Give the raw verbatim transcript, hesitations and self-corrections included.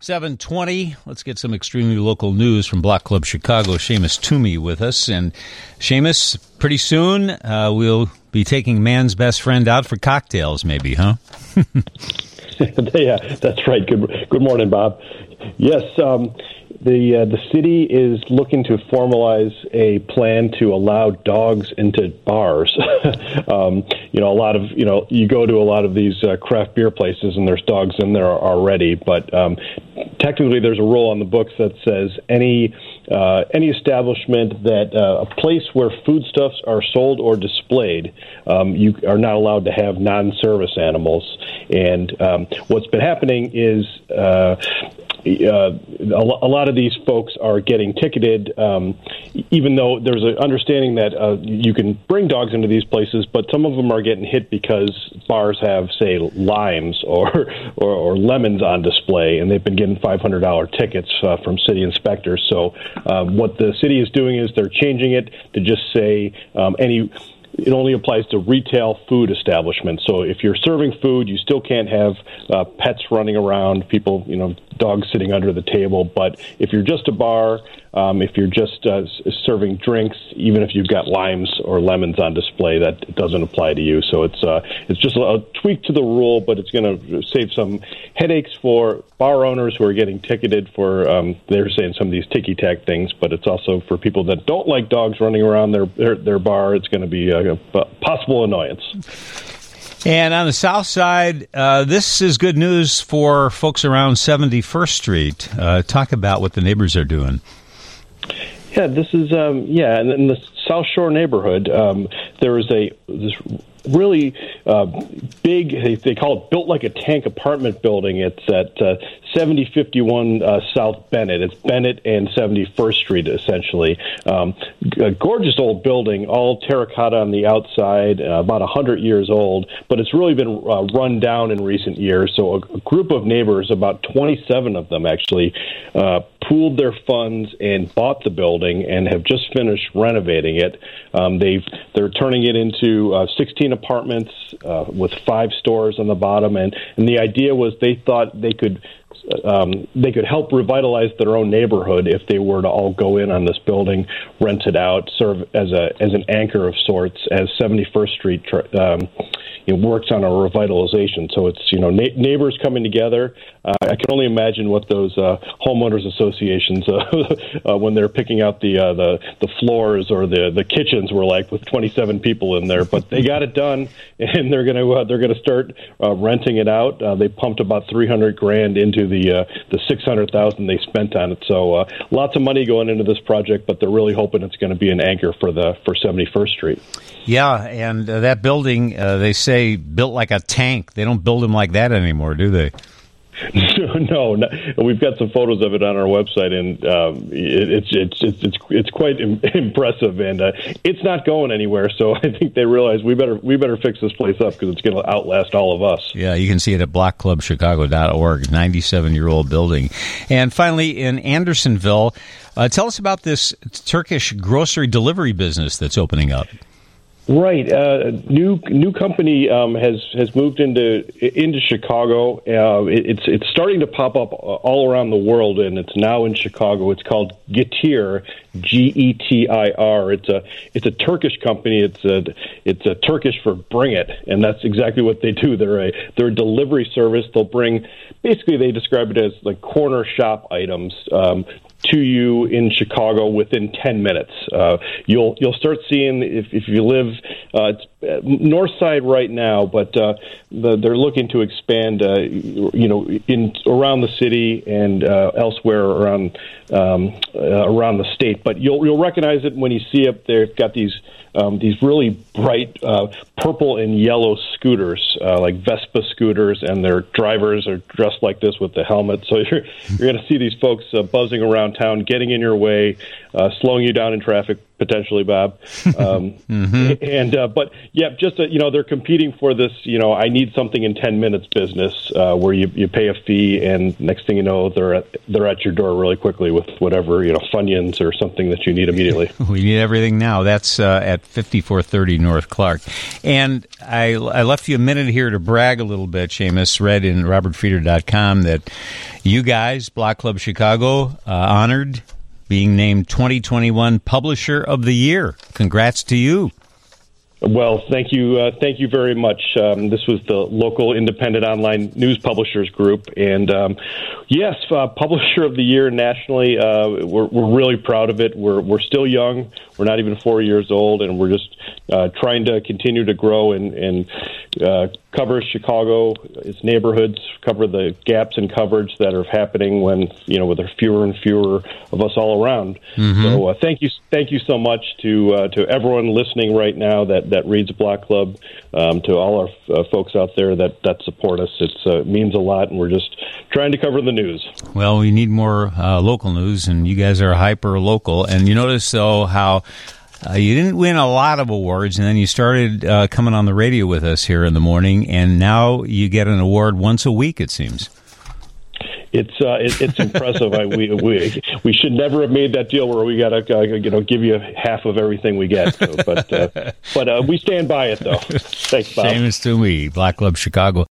seven twenty. Let's get some extremely local news from Block Club Chicago. Seamus Toomey with us. And Seamus, pretty soon uh, we'll be taking man's best friend out for cocktails, maybe, huh? Yeah, that's right. Good good morning, Bob. Yes, um, the uh, the city is looking to formalize a plan to allow dogs into bars. um, you know, a lot of, you know, you go to a lot of these uh, craft beer places and there's dogs in there already, but um, technically there's a rule on the books that says any uh, any establishment that uh, a place where foodstuffs are sold or displayed, um, you are not allowed to have non-service animals. And um, what's been happening is uh, uh, a lot of these folks are getting ticketed, um, even though there's an understanding that uh, you can bring dogs into these places, but some of them are getting hit because bars have, say, limes or or, or lemons on display, and they've been getting five hundred dollars tickets uh, from city inspectors. So um, what the city is doing is they're changing it to just say um, any... It only applies to retail food establishments. So if you're serving food, you still can't have uh, pets running around, people, you know, dogs sitting under the table. But if you're just a bar, um, if you're just uh, serving drinks, even if you've got limes or lemons on display, that doesn't apply to you. So it's uh, it's just a tweak to the rule, but it's going to save some headaches for bar owners who are getting ticketed for, um, they're saying some of these ticky-tack things, but it's also for people that don't like dogs running around their their, their bar. It's going to be a, a possible annoyance. And on the south side, uh, this is good news for folks around seventy-first Street. Uh, talk about what the neighbors are doing. Yeah, this is, um, yeah, in, in the South Shore neighborhood, um, there is a this really uh, big, they, they call it built like a tank apartment building. It's at uh, seventy fifty-one uh, South Bennett. It's Bennett and seventy-first Street, essentially. Um, a gorgeous old building, all terracotta on the outside, uh, about one hundred years old, but it's really been uh, run down in recent years. So a, a group of neighbors, about twenty-seven of them actually, uh, pooled their funds and bought the building and have just finished renovating it. Um, they've, they're turning it into uh, sixteen apartments uh, with five stores on the bottom, and, and the idea was they thought they could um, they could help revitalize their own neighborhood if they were to all go in on this building, rent it out, serve as a as an anchor of sorts, as seventy-first Street um, it works on a revitalization. So it's, you know, na- neighbors coming together. Uh, I can only imagine what those uh, homeowners associations, uh, uh, when they're picking out the uh, the the floors or the the kitchens, were like with twenty-seven people in there. But they got it done, and they're gonna uh, they're gonna start uh, renting it out. Uh, they pumped about three hundred grand into the uh, the six hundred thousand they spent on it. So uh, lots of money going into this project, but they're really hoping it's going to be an anchor for the for seventy-first Street. Yeah, and uh, that building, uh, they say, built like a tank. They don't build them like that anymore, do they? No, no, we've got some photos of it on our website, and um, it, it's it's it's it's it's quite im- impressive, and uh, it's not going anywhere. So I think they realize we better we better fix this place up because it's going to outlast all of us. Yeah, you can see it at block club chicago dot org. ninety-seven-year-old building. And finally, in Andersonville, uh, tell us about this Turkish grocery delivery business that's opening up. Right, uh, new new company um, has has moved into into Chicago. Uh, it, it's it's starting to pop up all around the world, and it's now in Chicago. It's called Getir, G E T I R. It's a it's a Turkish company. It's a it's a Turkish for bring it, and that's exactly what they do. They're a they're a delivery service. They'll bring, basically they describe it as like corner shop items Um, to you in Chicago within ten minutes. Uh, you'll you'll start seeing, if, if you live uh, it's north side right now, but uh, the, they're looking to expand, uh, you know, in around the city and uh, elsewhere around um, uh, around the state. But you'll you'll recognize it when you see it. They've got these um, these really bright uh, purple and yellow scooters, uh, like Vespa scooters, and their drivers are dressed like this with the helmet. So you're you're going to see these folks uh, buzzing around town, getting in your way. uh, slowing you down in traffic potentially, Bob. Um, mm-hmm. And uh, but yeah, just uh, you know, they're competing for this. You know, I need something in ten minutes business uh, where you, you pay a fee, and next thing you know, they're at, they're at your door really quickly with whatever, you know, Funyuns or something that you need immediately. We need everything now. That's uh, at fifty-four thirty North Clark. And I I left you a minute here to brag a little bit, Seamus. Read in robert frieder dot com that you guys, Block Club Chicago, uh, honored being named twenty twenty-one Publisher of the Year. Congrats to you. Well, thank you. Uh, thank you very much. Um, this was the local independent online news publishers group. And um, yes, uh, Publisher of the Year nationally. Uh, we're, we're really proud of it. We're, we're still young. We're not even four years old. And we're just uh, trying to continue to grow and, and uh, cover Chicago, its neighborhoods, cover the gaps in coverage that are happening when, you know, with there are fewer and fewer of us all around. Mm-hmm. So uh, thank you. Thank you so much to uh, to everyone listening right now that, that reads Block Club, um, to all our uh, folks out there that, that support us. It uh, means a lot, and we're just trying to cover the news. Well, we need more uh, local news, and you guys are hyper local. And you notice, though, how Uh, you didn't win a lot of awards, and then you started uh, coming on the radio with us here in the morning, and now you get an award once a week, it seems. It's uh, it, it's impressive. I, we we we should never have made that deal where we got to uh, you know give you half of everything we get. So, but uh, but uh, we stand by it though. Thanks, Bob. Seamus Toomey, Block Club Chicago.